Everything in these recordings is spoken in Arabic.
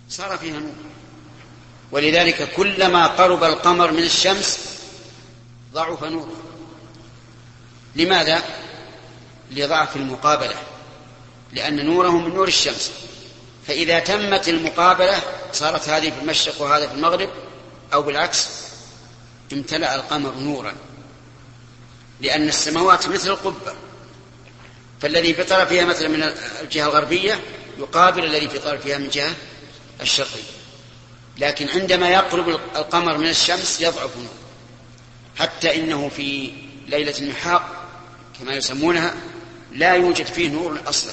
صار فيها نور. ولذلك كلما قرب القمر من الشمس ضعف نوره. لماذا؟ لضعف المقابلة، لأن نوره من نور الشمس، فإذا تمت المقابلة صارت هذه في المشرق وهذا في المغرب أو بالعكس امتلأ القمر نورا، لأن السماوات مثل القبة، فالذي في طرفها مثلا من الجهة الغربية يقابل الذي في طرفها من جهة الشرقية، لكن عندما يقرب القمر من الشمس يضعف نور، حتى إنه في ليلة النحاق كما يسمونها لا يوجد فيه نور أصلا.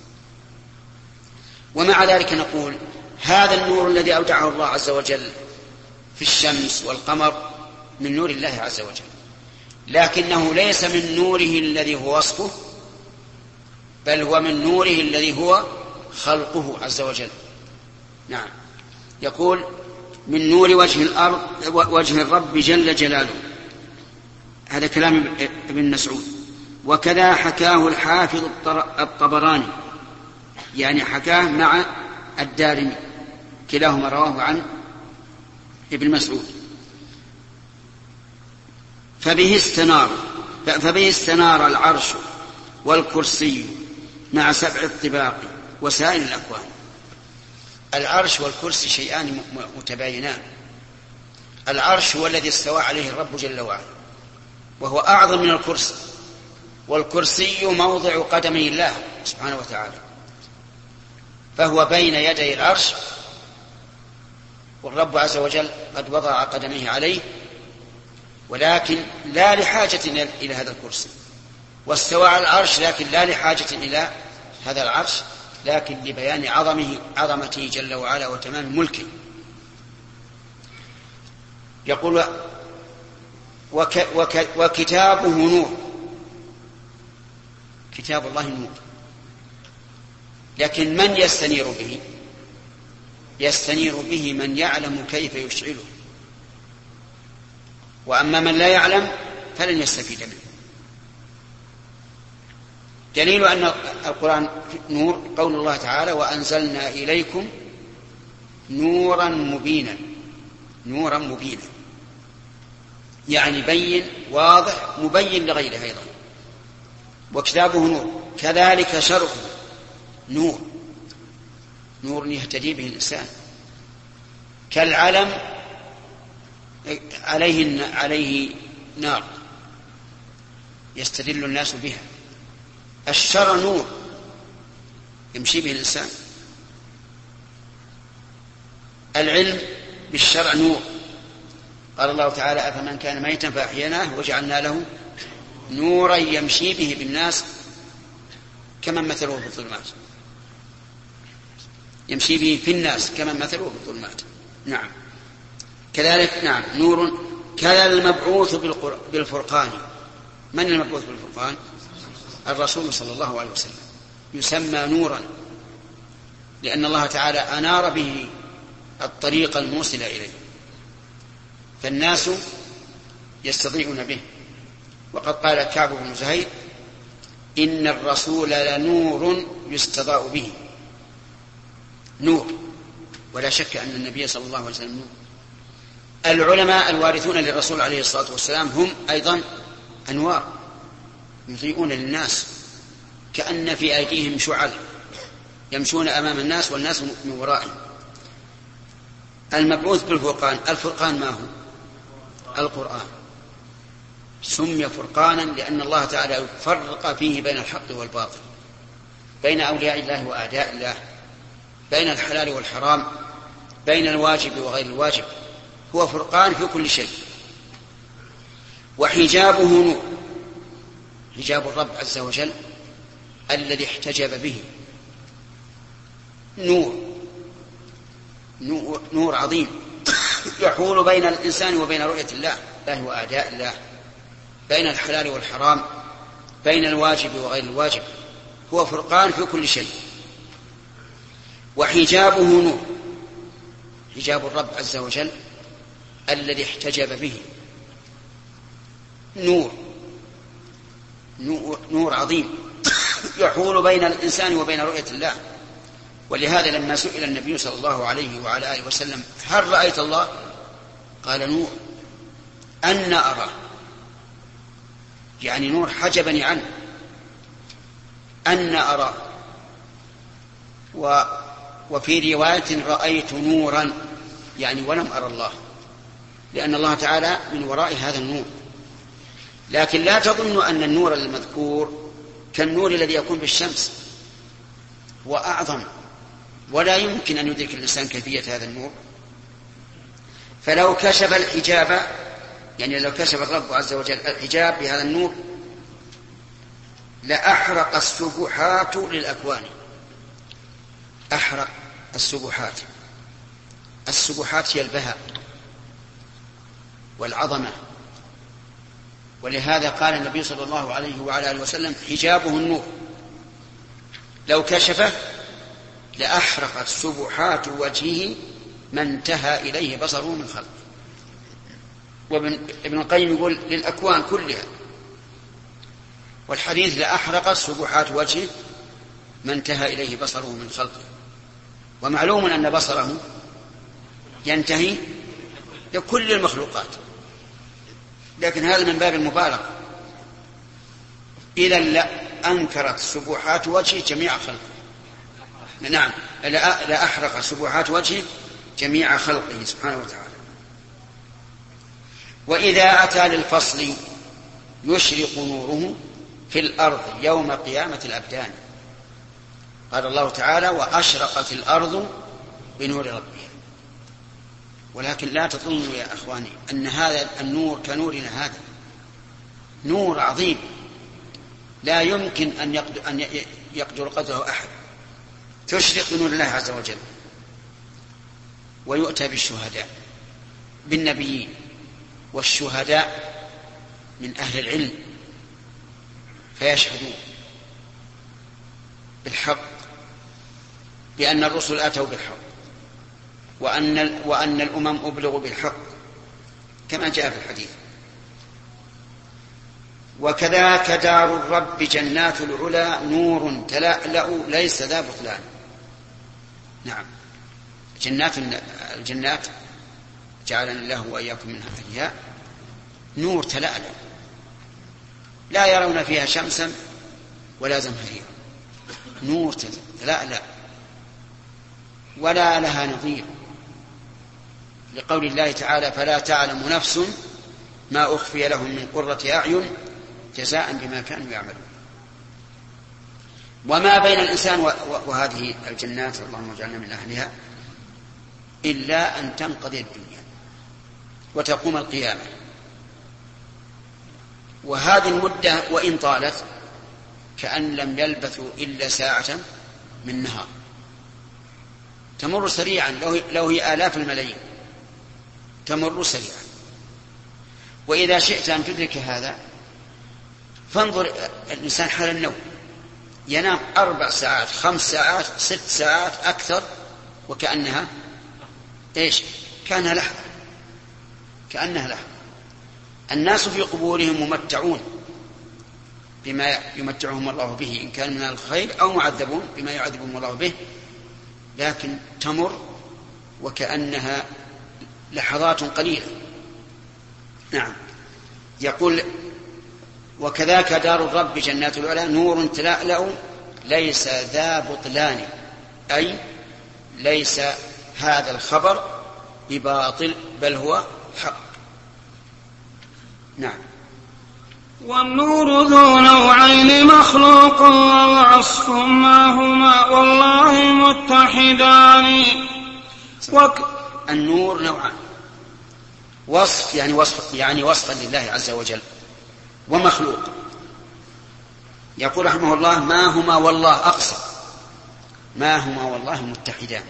ومع ذلك نقول هذا النور الذي أودعه الله عز وجل في الشمس والقمر من نور الله عز وجل، لكنه ليس من نوره الذي هو وصفه، بل هو من نوره الذي هو خلقه عز وجل. نعم. يقول من نور وجه الرب جل جلاله. هذا كلام ابن مسعود. وكذا حكاه الحافظ الطبراني، يعني حكاه مع الدارمي، كلاهما رواه عن ابن مسعود. فبه استنار العرش والكرسي مع 7 الطباق وسائر الأكوان. العرش والكرسي شيئان متباينان. العرش هو الذي استوى عليه الرب جل وعلا، وهو أعظم من الكرسي، والكرسي موضع قدمي الله سبحانه وتعالى، فهو بين يدي العرش، والرب عز وجل قد وضع قدميه عليه، ولكن لا لحاجة إلى هذا الكرسي. واستوى على العرش لكن لا لحاجة إلى هذا العرش، لكن لبيان عظمته جل وعلا وتمام ملكه. يقول وكتابه نور. كتاب الله نور، لكن من يستنير به؟ يستنير به من يعلم كيف يشعله، وأما من لا يعلم فلن يستفيد منه. دليل أن القرآن نور قول الله تعالى وأنزلنا إليكم نورا مبينا. نورا مبينا يعني بين واضح مبين لغيره أيضا. وكتابه نور، كذلك شرعه نور، نور يهتدي به الإنسان، كالعلم عليه نار يستدل الناس بها. الشرع نور يمشي به الإنسان. العلم بالشرع نور. قال الله تعالى أفمن كان ميتا فأحييناه وجعلنا له نورا يمشي به بالناس كمن مثله في الظلمات، يمشي به في الناس كمن مثله في الظلمات. نعم. كذلك نعم نور. كذا المبعوث بالفرقان. من المبعوث بالفرقان؟ الرسول صلى الله عليه وسلم، يسمى نورا لأن الله تعالى أنار به الطريق الموصل إليه، فالناس يستضيئون به. وقد قال كعب بن زهير إن الرسول لنور يستضاء به. نور، ولا شك أن النبي صلى الله عليه وسلم نور. العلماء الوارثون للرسول عليه الصلاة والسلام هم أيضا أنوار يضيئون للناس، كأن في أيديهم شعل يمشون أمام الناس والناس من ورائهم. المبعوث بالفرقان. الفرقان ما هو؟ القرآن. سمي فرقانا لأن الله تعالى يفرق فيه بين الحق والباطل، بين أولياء الله وأعداء الله، بين الحلال والحرام، بين الواجب وغير الواجب. هو فرقان في كل شيء. وحجابه نور، حجاب الرب عز وجل الذي احتجب به نور عظيم يحول بين الإنسان وبين رؤية الله وأعداء الله، بين الحلال والحرام، بين الواجب وغير الواجب. هو فرقان في كل شيء. وحجابه نور، حجاب الرب عز وجل الذي احتجب به نور عظيم يحول بين الإنسان وبين رؤية الله ولهذا لما سئل النبي صلى الله عليه وعلى آله وسلم هل رأيت الله؟ قال نور. أن أرى، يعني نور حجبني عنه. أن أرى. وفي رواية رأيت نورا، يعني ولم أرى الله، لأن الله تعالى من وراء هذا النور. لكن لا تظن أن النور المذكور كالنور الذي يكون بالشمس، وأعظم، ولا يمكن أن يدرك الإنسان كيفية هذا النور. فلو كشف الحجاب، يعني لو كشف الرب عز وجل الحجاب بهذا النور لأحرق السبحات للأكوان. أحرق السبحات. السبحات هي البهاء والعظمة، ولهذا قال النبي صلى الله عليه وعلى آله وسلم حجابه النور، لو كشفه لأحرقت سبحات وجهه ما انتهى إليه بصره من خلقه. وابن القيم يقول للأكوان كلها، والحديث لأحرقت سبحات وجهه ما انتهى إليه بصره من خلقه. ومعلوم أن بصره ينتهي لكل المخلوقات، لكن هذا من باب المبالغة. إذا لا أنكرت سبحات وجهه جميع خلقه. نعم، لا أحرق سبحات وجهه جميع خلقه سبحانه وتعالى. وإذا أتى للفصل يشرق نوره في الأرض يوم قيامة الأبدان. قال الله تعالى وأشرقت الأرض بنور ربها. ولكن لا تظنوا يا أخواني أن هذا النور كنورنا، هذا نور عظيم لا يمكن أن يقدر قدره أحد. تشرق بنور الله عز وجل. ويؤتى بالشهداء، بالنبيين، والشهداء من أهل العلم فيشهدون بالحق، بأن الرسل أتوا بالحق، وأن الأمم أبلغوا بالحق كما جاء في الحديث. وكذاك دار الرب جنات العلا نور تلألأ ليس ذا بطلان. نعم، الجنات جعلنا الله وإياكم منها أحياء نور تلألأ لا يرون فيها شمسا ولا زمهريرا، نور تلألأ ولا لها نظير، لقول الله تعالى فلا تعلم نفس ما أخفي لهم من قرة أعين جزاء بما كانوا يعملون. وما بين الإنسان وهذه الجنات اللهم اجعلنا من أهلها إلا أن تنقضي الدنيا وتقوم القيامة. وهذه المدة وإن طالت كأن لم يلبثوا إلا ساعة من نهار، تمر سريعا، لو هي آلاف الملايين تمر سريعا. وإذا شئت أن تدرك هذا فانظر الإنسان حال النوم، ينام 4 ساعات 5 ساعات 6 ساعات أكثر وكأنها كأنها لحظة، كأنها لحظة. الناس في قبورهم ممتعون بما يمتعهم الله به إن كان من الخير، أو معذبون بما يعذبهم الله به، لكن تمر وكأنها لحظات قليلة. نعم، يقول وكذاك دار الرب جنات العلا نور تلألأ ليس ذا بطلان، أي ليس هذا الخبر بباطل بل هو حق. نعم. والنور ذو نوعين مخلوق ووصف ما هما والله متحدان. النور نوعان، وصف يعني وصفا لله عز وجل، ومخلوق. يقول رحمه الله ما هما والله أقصى، ما هما والله متحدان،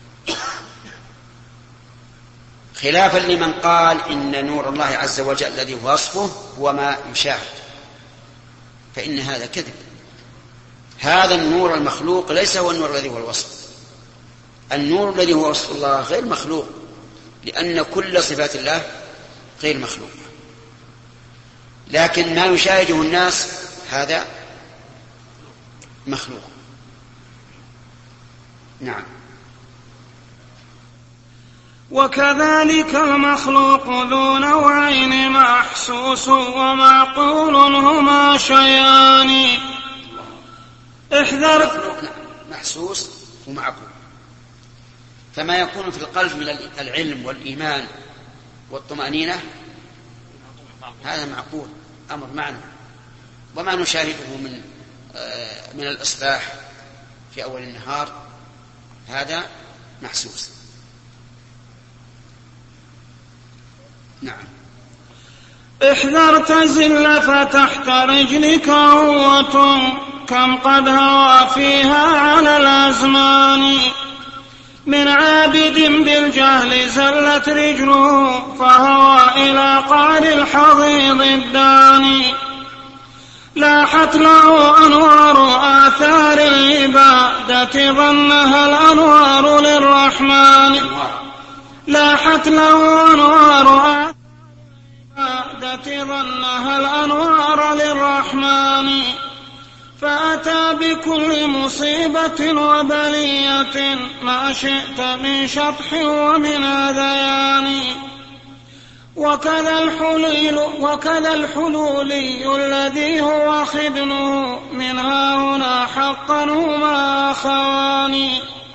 خلافا لمن قال إن نور الله عز وجل الذي هو وصفه هو ما يشاهد، فإن هذا كذب. هذا النور المخلوق ليس هو النور الذي هو الوصف. النور الذي هو وصف الله غير مخلوق، لأن كل صفات الله غير مخلوق، لكن ما يشاهده الناس هذا مخلوق. نعم. وكذلك المخلوق ذو نوعين محسوس ومعقول هما شيئان. احذر محسوس ومعقول، فما يكون في القلب من العلم والإيمان والطمأنينة هذا معقول أمر معنى، وما نشاهده من الإصباح في أول النهار هذا محسوس. نعم. احذر تزل فتحت رجلك عروة كم قد هوى فيها على الأزمان. من عابد بالجهل زلت رجله فهوى إلى قعر الحضيض الداني. لاحت له أنوار آثار العبادة ظنها الأنوار للرحمن. لاحت له أنوار آثار العبادة ظنها الأنوار للرحمن. فأتى بكل مصيبة وبلية ما شئت من شطح ومن هذيان. وكذا الحلولي الذي هو خدنه منها هنا حقا هما أخوان.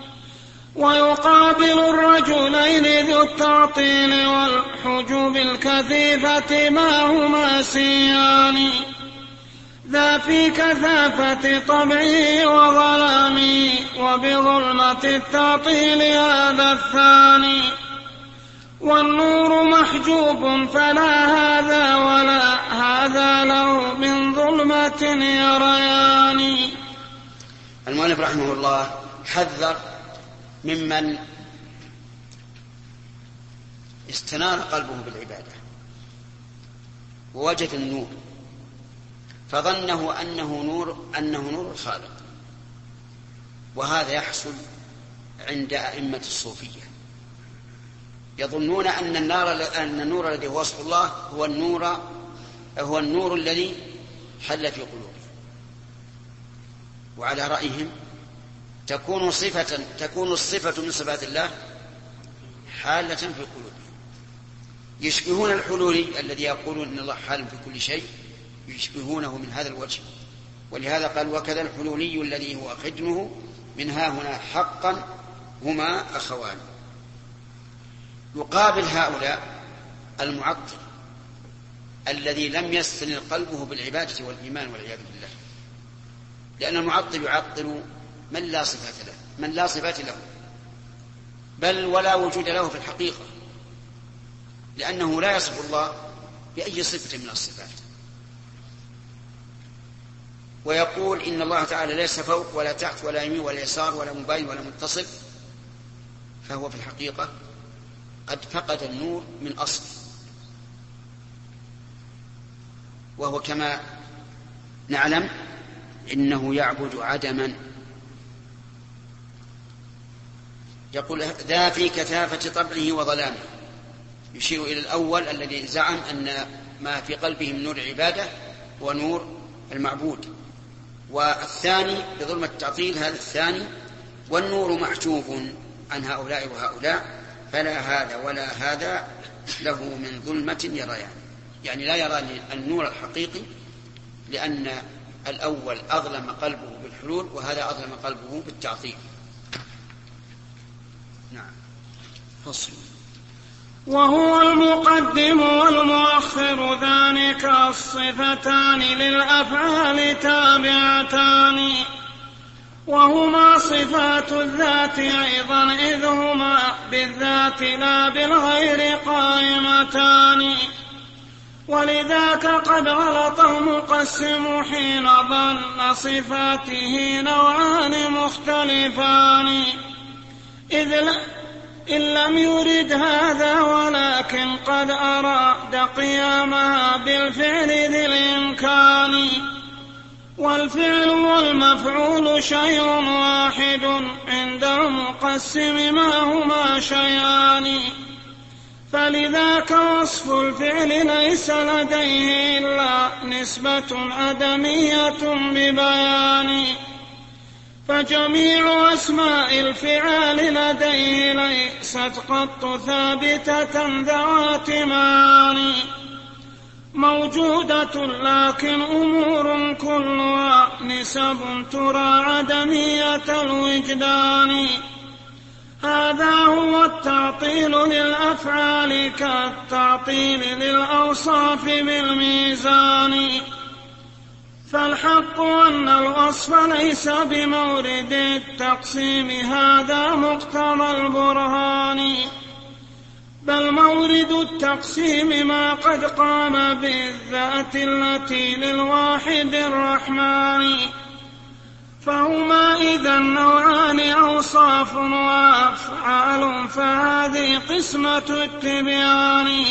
ويقابل الرجلين ذو التعطيل والحجوب الكثيفة ما هما سيان. ذا في كثافة طبعه وظلامه وبظلمة التعطيل هذا الثاني. والنور محجوب فلا هذا ولا هذا له من ظلمة يريان. المؤلف رحمه الله حذر ممن استنار قلبه بالعبادة ووجد النور فظنه أنه نور الخالق، وهذا يحصل عند أئمة الصوفية. يظنون أن النور الذي هو وصف الله هو النور الذي حل في قلوبهم، وعلى رأيهم تكون الصفة من صفات الله حالة في قلوبهم. يشبهون الحلولي الذي يقولون إن الله حال في كل شيء، يشبهونه من هذا الوجه. ولهذا قال وكذا الحلولي الذي هو خدمه منها هنا حقا هما أخوان. يقابل هؤلاء المعطل الذي لم يستنر قلبه بالعبادة والإيمان والعياذ بالله، لأن المعطل يعطل من لا صفات له بل ولا وجود له في الحقيقة، لأنه لا يصف الله بأي صفة من الصفات. ويقول إن الله تعالى ليس فوق ولا تحت ولا يمين ولا يسار ولا مباين ولا متصل، فهو في الحقيقة قد فقد النور من أصل، وهو كما نعلم إنه يعبد عدما. يقول ذا في كثافة طبعه وظلامه، يشير إلى الأول الذي زعم أن ما في قلبه من نور العبادة ونور المعبود، والثاني بظلمة التعطيل هذا الثاني. والنور محجوب عن هؤلاء وهؤلاء فلا هذا ولا هذا له من ظلمة يريان، يعني لا يرى النور الحقيقي، لأن الأول أظلم قلبه بالحلول وهذا أظلم قلبه بالتعطيل. نعم. فصل. وهو المقدم والمؤخر ذلك الصفتان للأفعال تابعتان، وهما صفات الذات أيضا إذ هما بالذات لا بالغير قائمتان. ولذاك قد غلط المقسم حين ظن صفاته نوعان مختلفان، إن لم يرد هذا ولكن قد أراد قيامها بالفعل ذي الإمكان. والفعل والمفعول شيء واحد عند المقسم ما هما شيئان. فلذاك وصف الفعل ليس لديه إلا نسبة أدمية ببيان. فجميع أسماء الفعال لديه ليست قط ثابتة ذوات معاني موجودة، لكن أمور كلها نسب ترى عدمية الوجدان. هذا هو التعطيل للأفعال كالتعطيل للأوصاف بالميزان. فالحق أن الوصف ليس بمورد التقسيم، هذا مقتضى البرهان، بل مورد التقسيم ما قد قام بالذات التي للواحد الرحمن. فهما إذا نوعان أوصاف وأفعال، فهذه قسمة التبيان.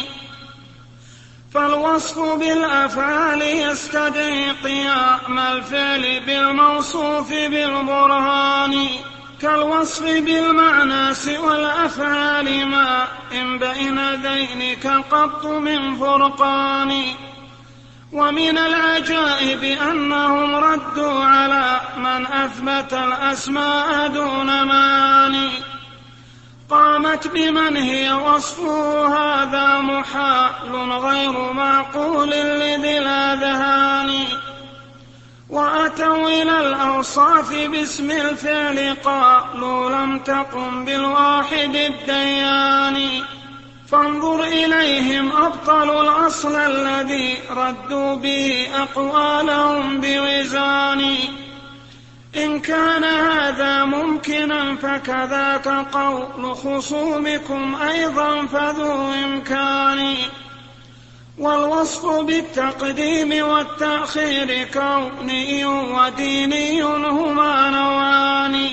فالوصف بالأفعال يستدعي قيام الفعل بالموصوف بالبرهان، كالوصف بالمعنى سوى الأفعال ما إن بين ذينك قط من فرقان. ومن العجائب أنهم ردوا على من أثبت الأسماء دون معاني، قامت بمن هي وصفه هذا محال غير معقول لذي الأذهان. وأتوا إلى الأوصاف باسم الفعل قالوا لم تقم بالواحد الديان. فانظر إليهم أبطلوا الأصل الذي ردوا به أقوالهم بوزان. إن كان هذا ممكنا فكذاك قول خصومكم أيضا فذو إمكان. والوصف بالتقديم والتأخير كوني وديني هما نوعان،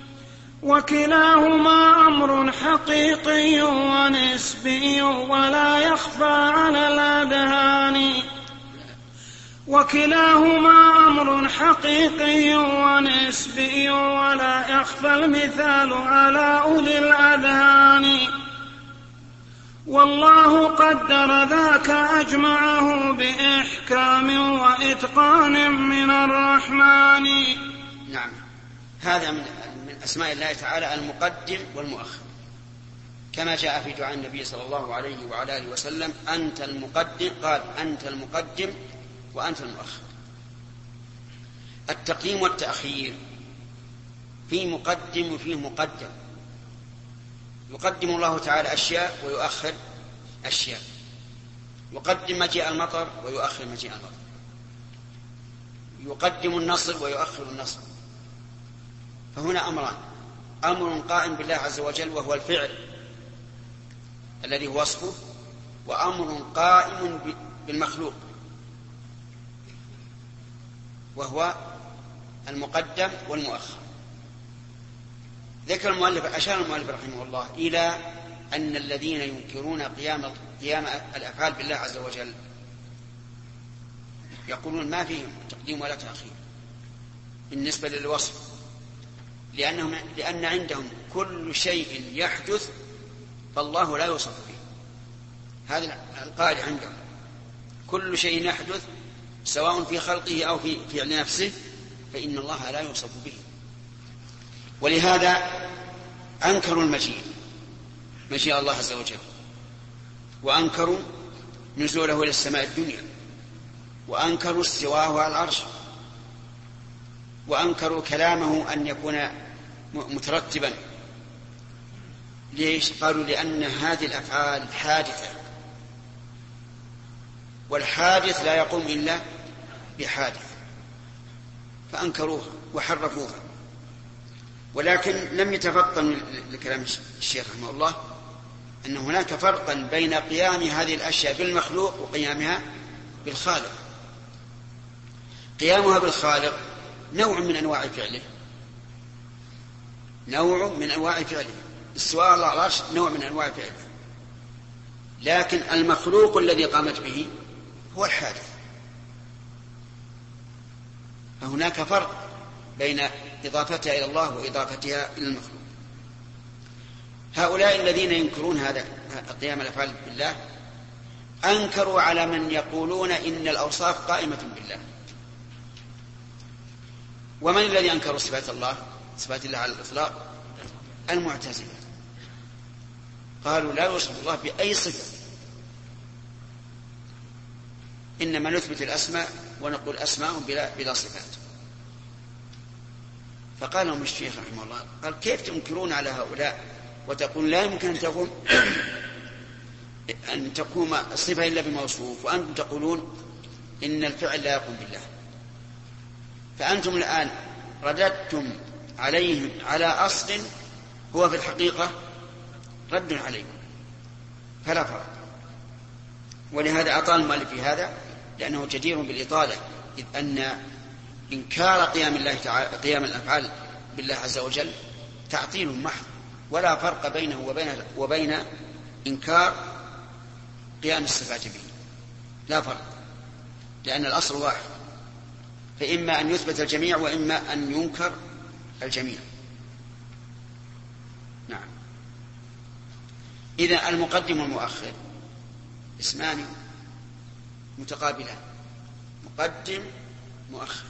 وكلاهما أمر حقيقي ونسبي ولا يخفى على الأذهان. وكلاهما أمر حقيقي ونسبي ولا يخفى المثال على أولي الأذهان. والله قدر ذاك أجمعه بإحكام وإتقان من الرحمن. نعم، هذا من أسماء الله تعالى المقدم والمؤخر، كما جاء في دعاء النبي صلى الله عليه وعلى آله وسلم: أنت المقدم، قال أنت المقدم وأنت المؤخر. التقديم والتأخير في مقدم وفيه مقدم. يقدم الله تعالى أشياء ويؤخر أشياء، يقدم مجيء المطر ويؤخر مجيء المطر، يقدم النصر ويؤخر النصر. فهنا أمران: أمر قائم بالله عز وجل وهو الفعل الذي هو وصفه، وأمر قائم بالمخلوق وهو المقدم والمؤخر. أشار المؤلف رحمه الله إلى أن الذين ينكرون قيام الأفعال بالله عز وجل يقولون ما فيهم تقديم ولا تأخير بالنسبة للوصف، لأن عندهم كل شيء يحدث فالله لا يوصف به. هذا القاعدة عندهم: كل شيء يحدث سواء في خلقه أو في فعل نفسه فإن الله لا يوصف به. ولهذا أنكروا مجيء الله عز وجل، وأنكروا نزوله إلى السماء الدنيا، وأنكروا استواءه على العرش، وأنكروا كلامه أن يكون مترتبا. ليش؟ قالوا لأن هذه الأفعال حادثة، والحادث لا يقوم إلا بحادث، فأنكروها وحرفوها. ولكن لم يتفطن لكلام الشيخ رحمه الله أن هناك فرقا بين قيام هذه الأشياء بالمخلوق وقيامها بالخالق. قيامها بالخالق نوع من أنواع فعله، نوع من أنواع فعله. استواء على العرش نوع من أنواع فعله، لكن المخلوق الذي قامت به هو الحادث. فهناك فرق بين إضافتها إلى الله وإضافتها إلى المخلوق. هؤلاء الذين ينكرون هذا قيام الأفعال بالله أنكروا على من يقولون إن الأوصاف قائمة بالله. ومن الذي أنكروا صفات الله على الإطلاق؟ المعتزلة. قالوا لا يوصف الله بأي صفة، إنما نثبت الأسماء ونقول أسماء بلا صفات. فقال لهم الشيخ رحمه الله، قال كيف تنكرون على هؤلاء وتقول لا يمكن أن تقوم الصفة إلا بموصوف، وأنتم تقولون إن الفعل لا يقوم بالله. فأنتم الآن رددتم عليهم على أصل هو في الحقيقة رد عليكم، فلا فرق. ولهذا أطال المؤلف في هذا لأنه جدير بالإطالة، إذ أن إنكار قيام الأفعال بالله عز وجل تعطيل محض، ولا فرق بينه وبين إنكار قيام الصفات به، لا فرق، لأن الأصل واحد، فإما أن يثبت الجميع وإما أن ينكر الجميع. نعم. إذا المقدم والمؤخر اسمان متقابلان، مقدم مؤخر.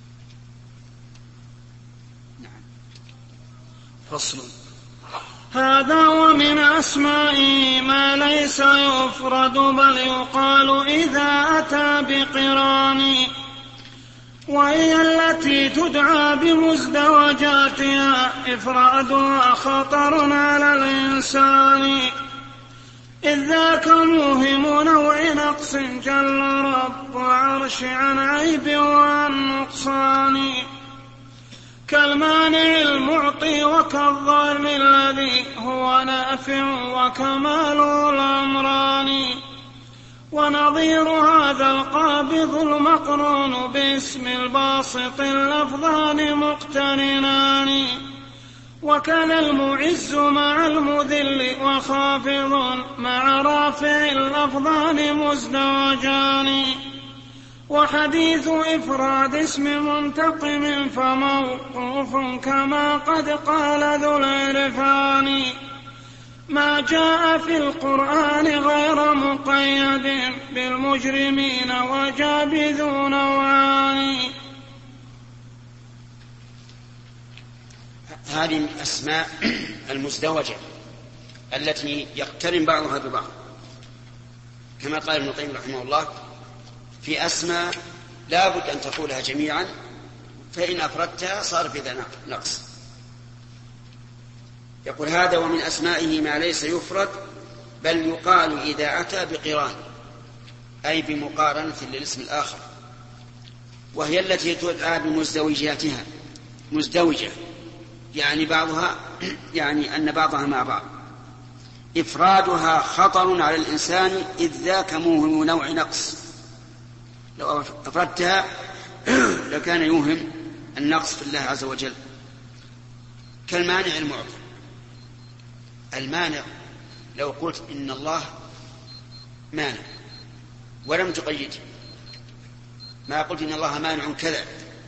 نعم. فصل. هذا ومن أسمائه ما ليس يفرد بل يقال إذا أتى بقران، وهي التي تدعى بمزدوجاتها إفرادها خطر على الإنسان، إذ ذاك موهم نوع نقص جل رب عرش عن عيب وعن نقصان، كالمانع المعطي وكالضار الذي هو نافع وكمال الأمران، ونظير هذا القابض المقرون باسم الباسط اللفظان مقترنان، وكان المعز مع المذل وخافض مع رافع اللفظان مزدوجان، وحديث إفراد اسم منتقم فموقوف كما قد قال ذو العرفان، ما جاء في القرآن غير مقيد بالمجرمين وجابذ نوعان. هذه الأسماء المزدوجة التي يقترن بعضها ببعض، كما قال ابن القيم رحمه الله في أسماء لا بد أن تقولها جميعا، فإن أفردتها صار في ذا نقص. يقول هذا ومن أسمائه ما ليس يفرد بل يقال إذا أتى بقران، أي بمقارنة للاسم الآخر، وهي التي تدعى بمزدوجاتها، مزدوجة يعني بعضها يعني أن بعضها مع بعض، إفرادها خطر على الإنسان إذ ذاك موهم نوع نقص، لو أفردتها لكان يوهم النقص في الله عز وجل. كالمانع المعطي، المانع لو قلت إن الله مانع ولم تقيده، ما قلت إن الله مانع كذا،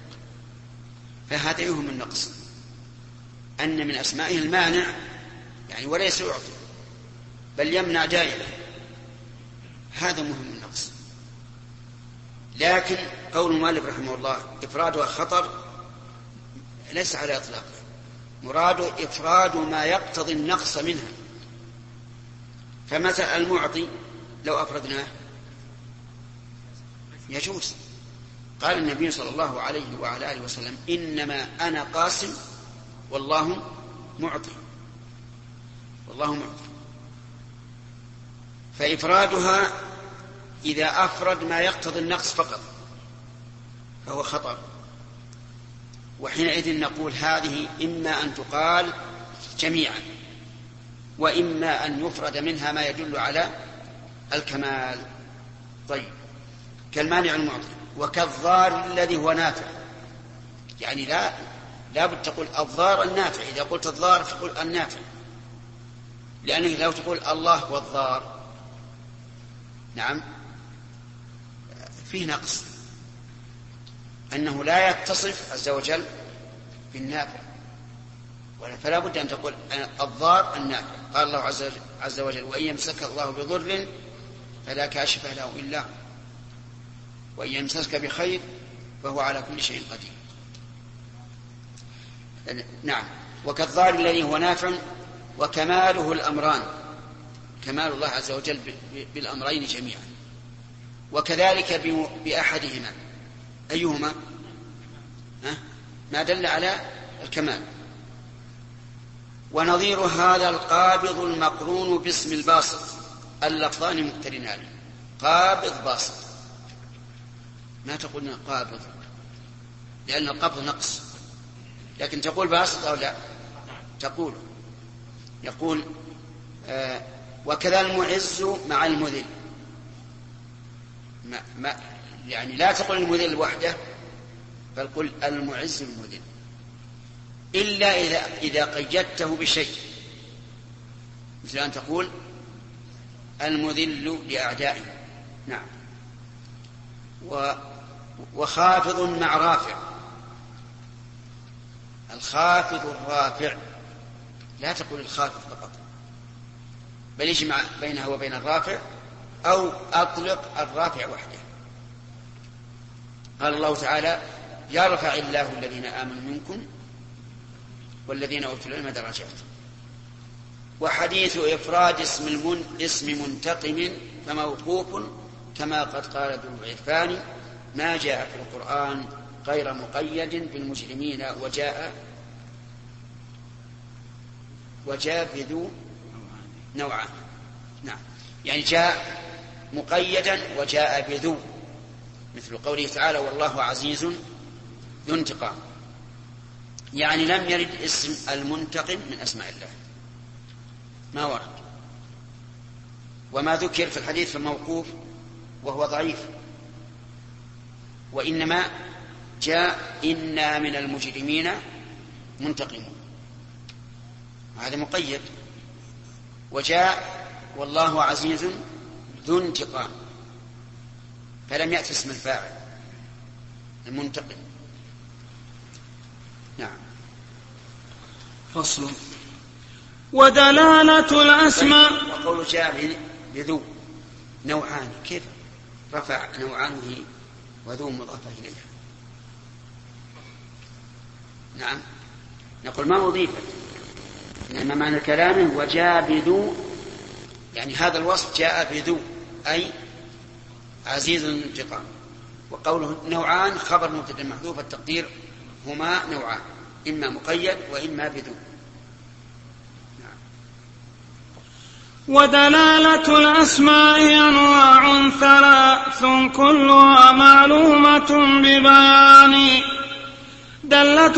فهذا يوهم النقص، أن من أسمائه المانع يعني وليس يعطي بل يمنع دائما، هذا مهم النقص. لكن قول المؤلف رحمه الله إفرادها خطر ليس على إطلاق، مراده إفراد ما يقتضي النقص منها. فمثلا المعطي لو أفردناه يجوز، قال النبي صلى الله عليه وعلى آله وسلم إنما أنا قاسم والله معطي، والله معطي. فإفرادها إذا أفرد ما يقتضي النقص فقط فهو خطأ، وحينئذ نقول هذه إما أن تقال جميعا وإما أن يفرد منها ما يدل على الكمال. طيب، كالمانع المعطي وكالضار الذي هو نافع، يعني لا بد تقول الضار النافع، إذا قلت الضار تقول النافع، لأنه لو تقول الله هو الضار نعم فيه نقص، أنه لا يتصف عز وجل بالنافع، فلا بد أن تقول الضار النافع. قال الله عز وجل وإن يمسك الله بضر فلا كاشف له إلا هو، وإن يمسك بخير فهو على كل شيء قدير. نعم. وكالضار الذي هو نافع وكماله الأمران، كمال الله عز وجل بالأمرين جميعا، وكذلك بأحدهما أيهما ما دل على الكمال. ونظير هذا القابض المقرون باسم الباسط، اللفظان مقترنان، قابض باسط. ما تقولنا قابض لأن القبض نقص، لكن تقول باسط أو لا؟ تقول. يقول وكذا المعز مع المذل، يعني لا تقل المذل وحده، بل قل المعز المذل، إلا إذا قيدته بشيء، مثل أن تقول المذل لأعدائه. نعم. وخافض مع رافع، الخافض الرافع، لا تقول الخافض فقط، بل يجمع بينها وبين الرافع، أو أطلق الرافع وحده. قال الله تعالى يرفع الله الذين آمنوا منكم والذين أوتوا العلم درجات. وحديث إفراد اسم منتقم فموقوف كما قد قال ذو العرفان ما جاء في القرآن غير مقيد بالمجرمين وجاء بذو نوعان. نعم، يعني جاء مقيدا وجاء بذو، مثل قوله تعالى والله عزيز ذو انتقام، يعني لم يرد اسم المنتقم من أسماء الله، ما ورد. وما ذكر في الحديث فموقوف وهو ضعيف، وإنما جاء إنا من المجرمين منتقمون، هذا مقيد. وجاء والله عزيز ذو انتقام، فلم يأتي اسم الفاعل المنتقم. نعم. فصل. ودلالة الأسماء. وقول جاء بذو نوعان، كيف رفع نوعانه وذو مضافة إليها؟ نعم، نقول ما أضيفت، إنما معنى كلامه وجاء بذو، يعني هذا الوصف جاء بذو أي عزيز الانتقام. وقوله نوعان خبر مبتدأ محذوف، التقدير هما نوعان، إما مقيد وإما بذو. ودلالة الأسماء أنواع ثلاث كلها معلومة ببيان، دلت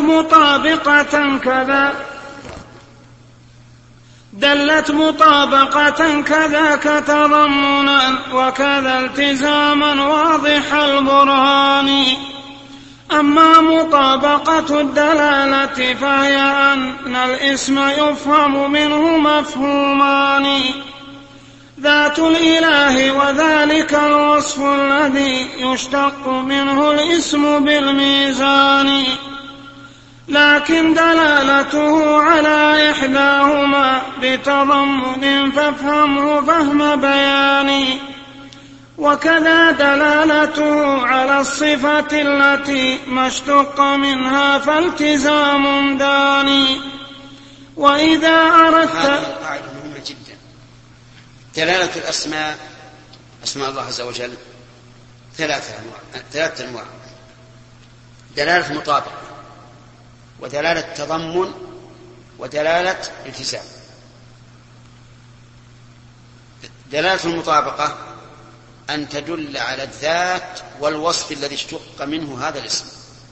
مطابقة كذاك تضمنا، وكذا التزاما واضح البرهان. أما مطابقة الدلالة فهي أن الاسم يفهم منه مفهومان، ذات الإله وذلك الوصف الذي يشتق منه الاسم بالميزان، لكن دلالته على إحداهما بتضمن فافهمه فهم بيان، وكذا دلالته على الصفة التي ما اشتق منها فالتزام داني. وإذا أردت، هذه قاعدة مهمة جدا. دلالة الأسماء، أسماء الله عز وجل ثلاثة أنواع: دلالة مطابقة، ودلالة تضمن، ودلالة التزام. دلالة المطابقة أن تدل على الذات والوصف الذي اشتق منه هذا الاسم.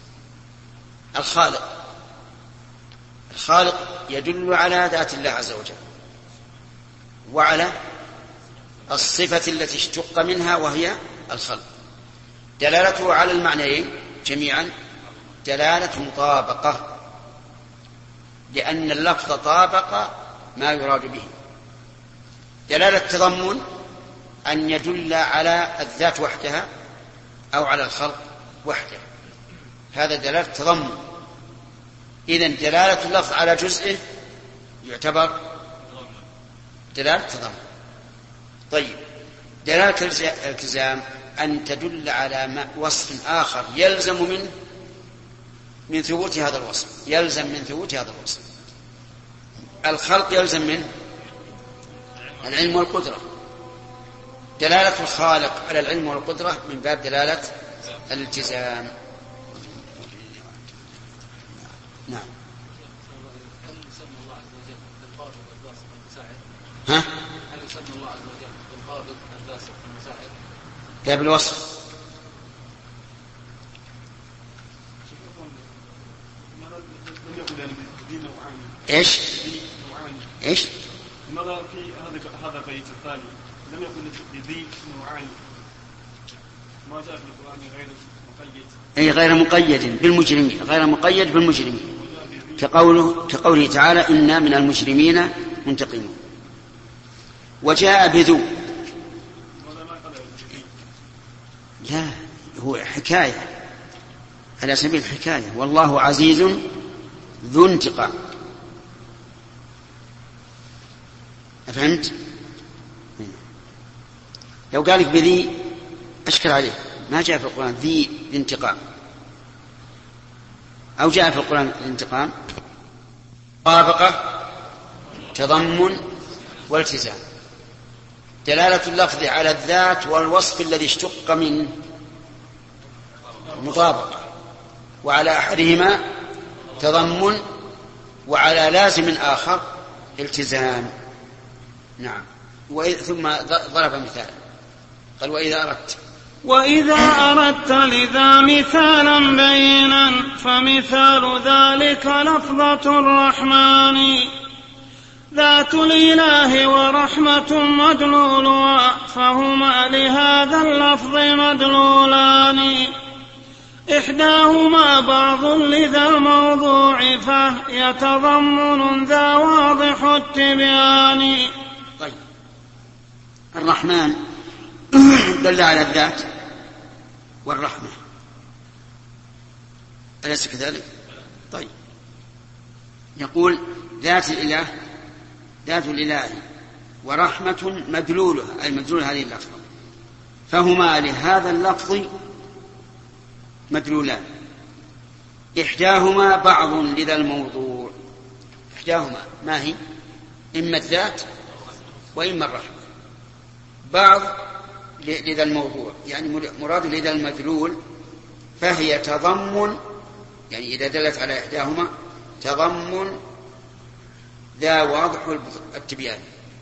الخالق يدل على ذات الله عز وجل، وعلى الصفة التي اشتق منها وهي الخلق. دلالته على المعنيين جميعا دلالة مطابقة، لأن اللفظ طابق ما يراد به. دلالة تضمن أن يدل على الذات وحدها أو على الخلق وحده، هذا دلالة تضمن. إذن دلالة اللفظ على جزئه يعتبر دلالة تضمن. طيب، دلالة الالتزام أن تدل على وصف آخر يلزم منه من ثبوت هذا الوصف، يلزم من ثبوت هذا الوصف. الخلق يلزم منه العلم والقدرة، دلالة الخالق على العلم والقدرة من باب دلالة الالتزام. نعم. ها؟ هل يسمى الله عز وجل بالقابض الباسط المساعد؟ لا، بالوصف. ايش؟ ايش؟ لماذا في هذا البيت الثاني لم يكن لذي نوعان؟ ما جاء في القرآن غير مقيد. اي غير مقيد بالمجرمين، غير مقيد بالمجرمين، كقوله تعالى إنا من المجرمين منتقمون. وجاء بذو، لا هو حكاية على سبيل الحكاية، والله عزيز ذو انتقام. أفهمت؟ لو قالك بذي أشكر عليه، ما جاء في القرآن ذي انتقام، أو جاء في القرآن الانتقام مطابقة تضمن والتزام، دلالة اللفظ على الذات والوصف الذي اشتق منه مطابقة، وعلى أحدهما تضمن، وعلى لازم آخر التزام. نعم. ثم ضرب مثال قال وإذا أردت لذا مثالا بينا فمثال ذلك لفظة الرحمن، ذات الإله ورحمة مدلولها، فهما لهذا اللفظ مدلولان، إحداهما بعض لذا الموضوع فهي تضمن ذا واضح التبيان. طيب، الرحمن دل على الذات والرحمة، أليس كذلك؟ طيب، يقول ذات الإله ورحمة مدلولها، أي مدلول هذه اللفظة، فهما لهذا اللفظ مدلولان، إحداهما بعض لذا الموضوع. إحداهما ما هي؟ إما الذات وإما الرحمة. بعض لذا الموضوع يعني مراد لذا المدلول، فهي تضمن، يعني إذا دلت على إحداهما تضمن ذا واضح التبيان.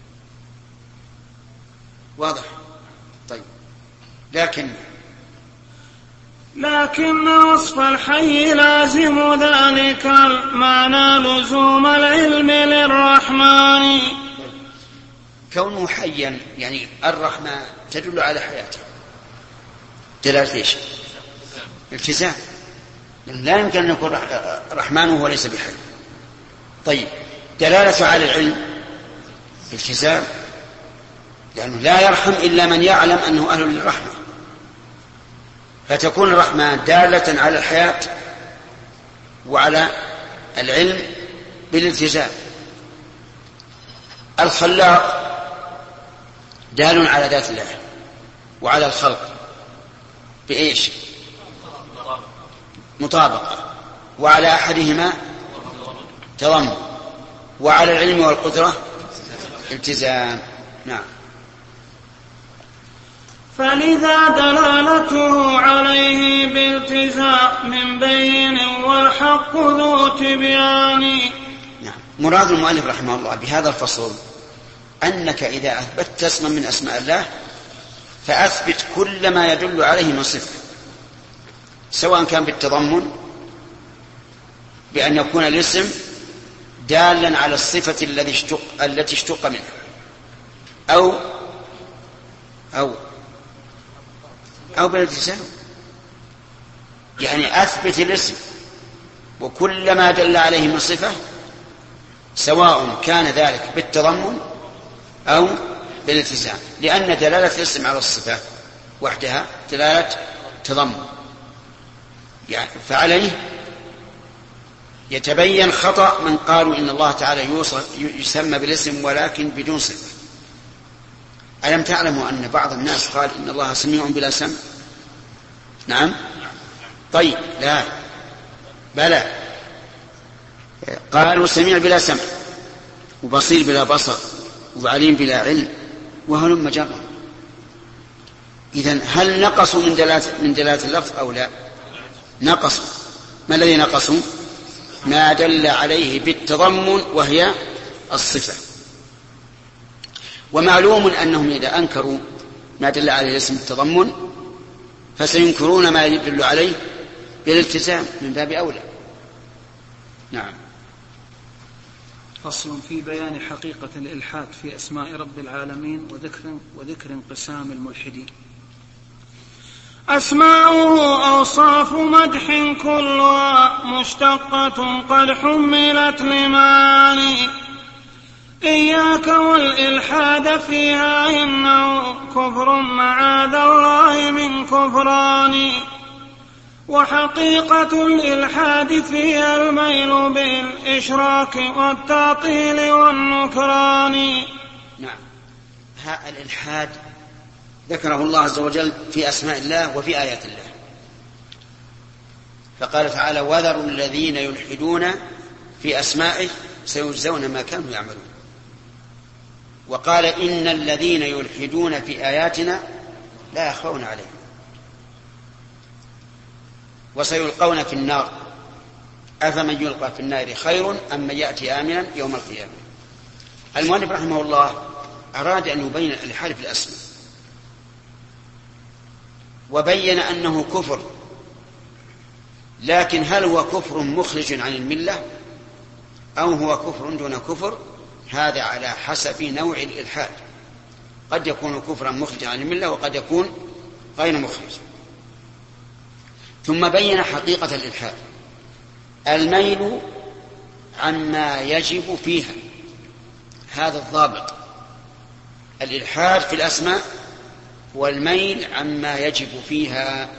واضح؟ طيب، لكن وصف الحي لازم ذلك المعنى لزوم العلم للرحمن. كونه حيا يعني الرحمة تدل على حياته، دلالة ايش؟ التزام، لا يمكن أن يكون رحمن وهو ليس بحي. طيب، دلالة على العلم التزام، لأنه لا يرحم إلا من يعلم أنه أهل للرحمة، فتكون الرحمة دالة على الحياة وعلى العلم بالالتزام. الخلاق دال على ذات الله وعلى الخلق بإيش؟ مطابقة، وعلى أحدهما تضمن، وعلى العلم والقدرة التزام. نعم. فلذا دلالته عليه بالتزام من بين والحق ذو تبيان. نعم. مراد المؤلف رحمه الله بهذا الفصل أنك إذا أثبتت اسما من أسماء الله فأثبت كل ما يدل عليه من صفة، سواء كان بالتضمن بأن يكون الاسم دالا على الصفة التي اشتق منها، أو بالالتزام، يعني أثبت الاسم وكل ما دل عليه من صفة، سواء كان ذلك بالتضمن أو بالالتزام، لأن دلالة الاسم على الصفة وحدها دلالة تضمن، يعني فعليه يتبين خطأ من قالوا إن الله تعالى يسمى بالاسم ولكن بدون صفة. ألم تعلموا أن بعض الناس قال إن الله سميع بلا سمع؟ نعم. طيب، لا، بلى، قالوا سميع بلا سمع وبصير بلا بصر وعليم بلا علم وهلم جرا. إذن هل نقصوا من دلالة اللفظ أو لا؟ نقصوا. ما الذي نقصوا؟ ما دل عليه بالتضمن وهي الصفة. ومعلوم أنهم إذا أنكروا ما دل عليه اسم التضمن فسينكرون ما يدل عليه بالالتزام من باب أولى. نعم. فصل في بيان حقيقة الإلحاد في أسماء رب العالمين وذكر انقسام الملحدين. أسماؤه أوصاف مدح كلها مشتقة قد حملت لمعاني، إياك والإلحاد فيها إنه كفر معاذ الله من كفران، وحقيقة الإلحاد فيها الميل بالإشراك والتعطيل والنكران. نعم. الإلحاد ذكره الله عز وجل في أسماء الله وفي آيات الله، فقال تعالى وذروا الذين يلحدون في أسمائه سيجزون ما كانوا يعملون. وقال إن الذين يلحدون في آياتنا لا يخفون عليهم وسيلقون في النار أفمن يلقى في النار خير أم من يأتي آمنا يوم القيامة. المؤلف رحمه الله أراد أن يبين الإلحاد في الأسماء، وبين أنه كفر، لكن هل هو كفر مخرج عن الملة أو هو كفر دون كفر؟ هذا على حسب نوع الإلحاد، قد يكون كفرا مخرجا عن الملة وقد يكون غير مخرج. ثم بين حقيقة الإلحاد: الميل عما يجب فيها، هذا الضابط. الإلحاد في الأسماء والميل عما يجب فيها،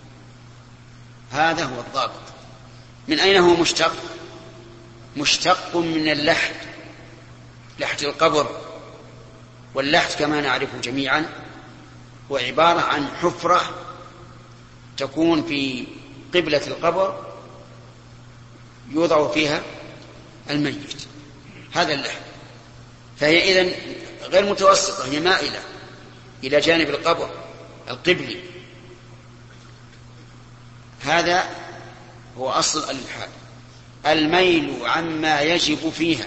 هذا هو الضابط. من أين هو مشتق؟ مشتق من اللحد، لحد القبر. واللحد كما نعرف جميعا هو عبارة عن حفرة تكون في قبلة القبر يوضع فيها الميت، هذا اللحد. فهي إذن غير متوسطة، هي مائلة إلى جانب القبر القبلي. هذا هو أصل الإلحاد، الميل عما يجب فيها.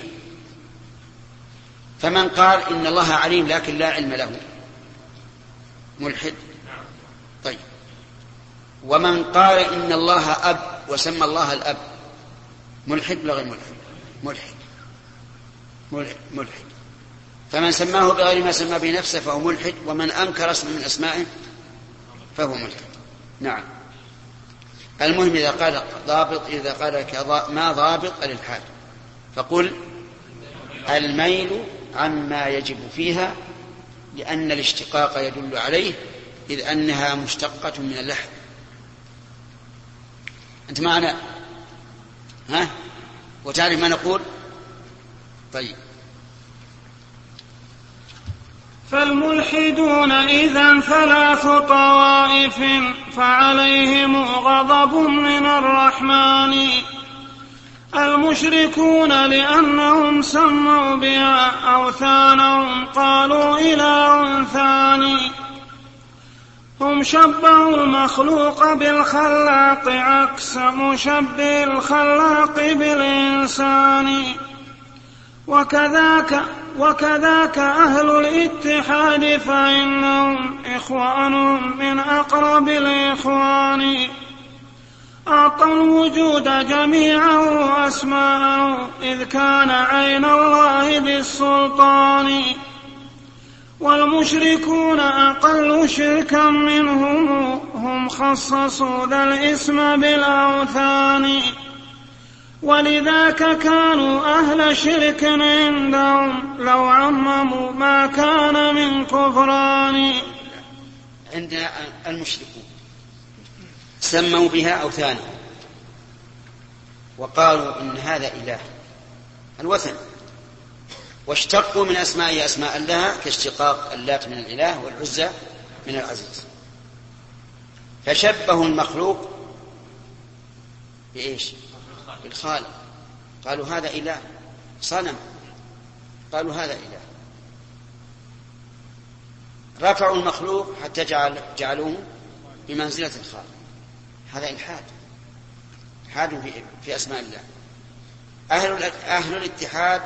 فمن قال إن الله عليم لكن لا علم له ملحد. طيب، ومن قال إن الله أب وسمى الله الأب ملحد ولا غير ملحد؟ ملحد. فمن سماه بغير ما سمى به نفسه فهو ملحد، ومن أنكر اسم من أسمائه فهو ملحد. نعم. المهم إذا قال ضابط، إذا قال ما ضابط الإلحاد فقل الميل عما يجب فيها، لأن الاشتقاق يدل عليه، إذ أنها مشتقة من اللحد. أنت معنا؟ ها؟ وتعرف ما نقول؟ طيب. فالملحدون إذن ثلاث طوائف، فعليهم غضب من الرحمن. المشركون لأنهم سموا بها أوثانهم قالوا إله ثاني، هم شبهوا المخلوق بالخلاق عكس مشبه الخلاق بالإنسان. وكذاك أهل الاتحاد فإنهم إخوانهم من أقرب الإخوان. أعطى الوجود جميعه أسماءه إذ كان عين الله بالسلطان. والمشركون أقل شركا منهم، هم خصصوا ذا الاسم بالأوثان. ولذاك كانوا أهل شرك عندهم لو عمموا ما كان من كفران. عندنا المشركون سموا بها أوثانا وقالوا إن هذا إله، الوثن، واشتقوا من أسماء أسماء لها كاشتقاق اللات من الإله والعزى من العزيز. فشبهوا المخلوق بإيش؟ بالخالق، قالوا هذا إله، صنم قالوا هذا إله، رفعوا المخلوق حتى جعلوه بمنزلة الخالق. هذا إلحاد، إلحاد في أسماء الله. أهل الاتحاد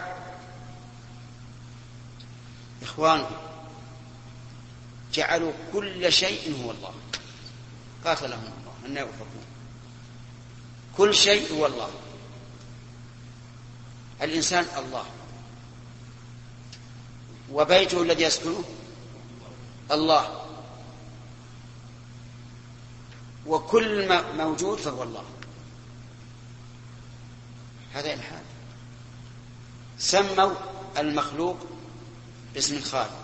إخوانهم جعلوا كل شيء هو الله، قاتلهم الله أن يوفقون. كل شيء هو الله، الإنسان الله، وبيته الذي يسكنه الله، وكل ما موجود فهو الله. هذا إلحاد. سموا المخلوق باسم الخالق،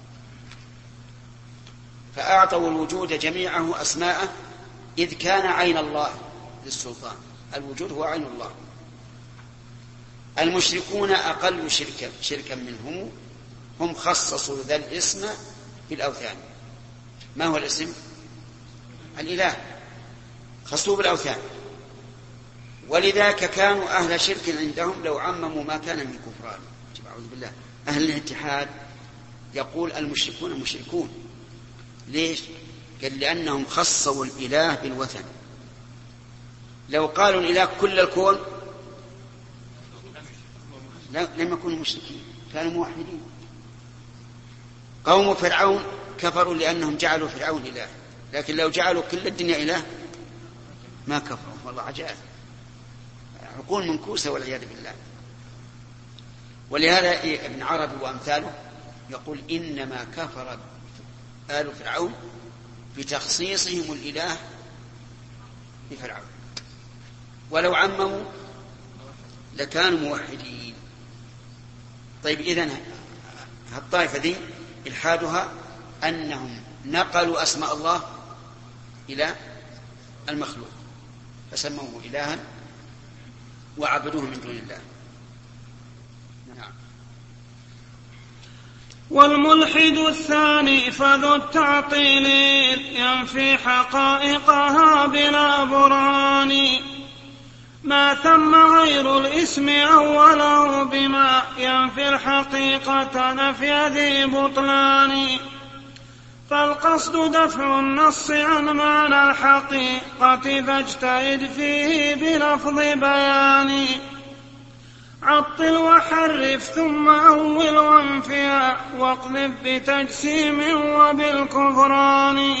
فأعطوا الوجود جميعه أسماءه، إذ كان عين الله للسلطان. الوجود هو عين الله. المشركون أقل شركا منهم، هم خصصوا ذا الاسم بالأوثان. ما هو الاسم؟ الإله، خصوه بالأوثان. ولذلك كانوا أهل شرك عندهم لو عمموا ما كان من كفران. أعوذ بالله. أهل الاتحاد يقول المشركون مشركون. ليش؟ قال لأنهم خصوا الإله بالوثن. لو قالوا الإله كل الكون لم يكونوا مشركين، كانوا موحدين. قوم فرعون كفروا لأنهم جعلوا فرعون إله، لكن لو جعلوا كل الدنيا إله ما كفروا. والله عجائب، عقول منكوسة والعياذ بالله. ولهذا ابن عربي وأمثاله يقول إنما كفر آل فرعون بتخصيصهم الإله بفرعون، ولو عمموا لكانوا موحدين. طيب، إذن الطائفة ذي إلحادها أنهم نقلوا أسماء الله إلى المخلوق، فسموه إلها وعبدوه من دون الله. نعم. والملحد الثاني فذو التعطيل ينفي حقائقها بلا برهان، ما ثم غير الاسم أوله بما ينفي الحقيقة نفي ذي بطلان. فالقصد دفع النص عن معنى الحقيقة فاجتهد فيه بلفظ بيان. عطل وحرف ثم أول وانفيا واقذف بتجسيم وبالكفران.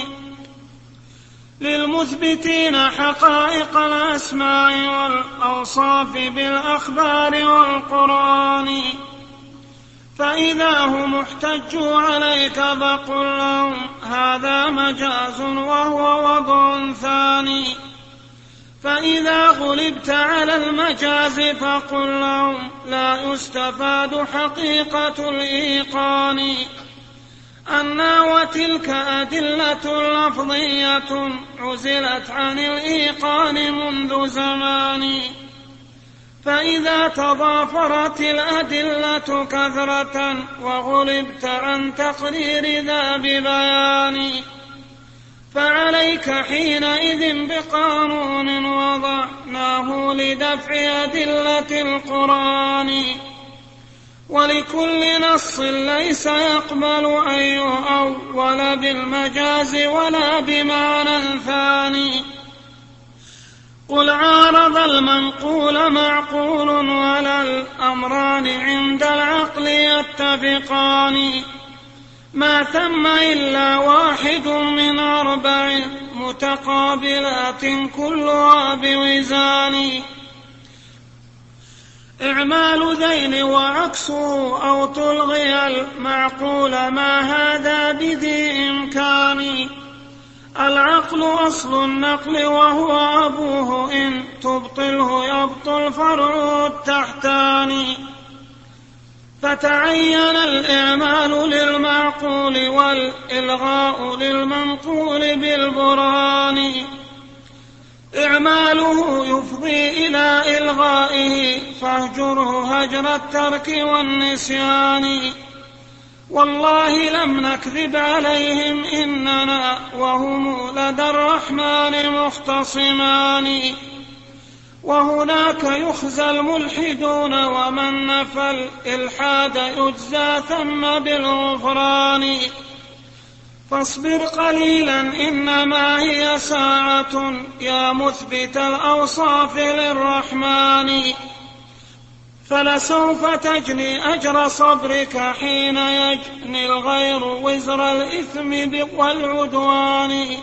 للمثبتين حقائق الأسماء والأوصاف بالأخبار والقرآن، فإذا هم احتجوا عليك فقل لهم هذا مجاز وهو وضع ثاني. فإذا غلبت على المجاز فقل لهم لا يستفاد حقيقة الإيقان. أنّا وتلك أدلة لفظية عزلت عن الإيقان منذ زمان. فإذا تضافرت الأدلة كثرة وغلبت عن تقرير ذا ببيان، فعليك حينئذ بقانون وضعناه لدفع أدلة القرآن. ولكل نص ليس يقبل أن يؤول بالمجاز ولا بمعنى ثاني. قل عارض المنقول معقول ولا الأمران عند العقل يتفقان. ما ثم إلا واحد من 4 متقابلات كلها بوزان. إعمال ذين وعكسه أو تلغي المعقول ما هذا بذي إمكان. العقل أصل النقل وهو أبوه، إن تبطله يبطل فرع التحتان. فتعين الإعمال للمعقول والإلغاء للمنقول بالبرهان. إعماله يفضي إلى إلغائه فاهجره هجر الترك والنسيان. والله لم نكذب عليهم إننا وهم لدى الرحمن مختصمان. وهناك يخزى الملحدون ومن نفى الإلحاد يجزى ثم بالغفران فاصبر قليلا إنما هي ساعة يا مثبت الأوصاف للرحمن فلسوف تجني أجر صبرك حين يجني الغير وزر الإثم والعدوان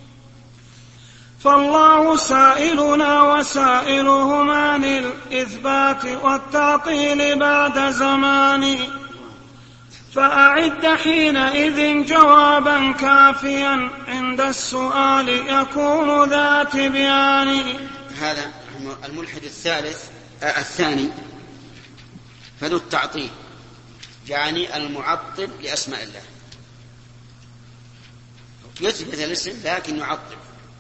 فالله سائلنا وسائلهم عن الإثبات والتعطيل بعد زمان فأعد حينئذ جوابا كافيا عند السؤال يكون ذا تبيان. هذا الملحد الثاني فذو التعطيل يعني المعطل لأسماء الله يثبت الاسم لكن يعطل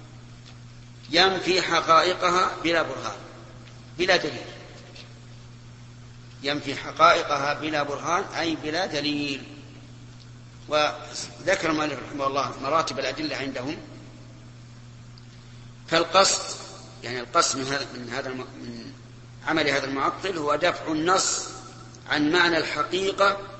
ينفي حقائقها بلا برهان بلا دليل ينفي حقائقها بلا برهان أي بلا دليل. وذكر مالك رحمه الله مراتب الأدلة عندهم فالقصد يعني القصد من عمل هذا المعطل هو دفع النص عن معنى الحقيقة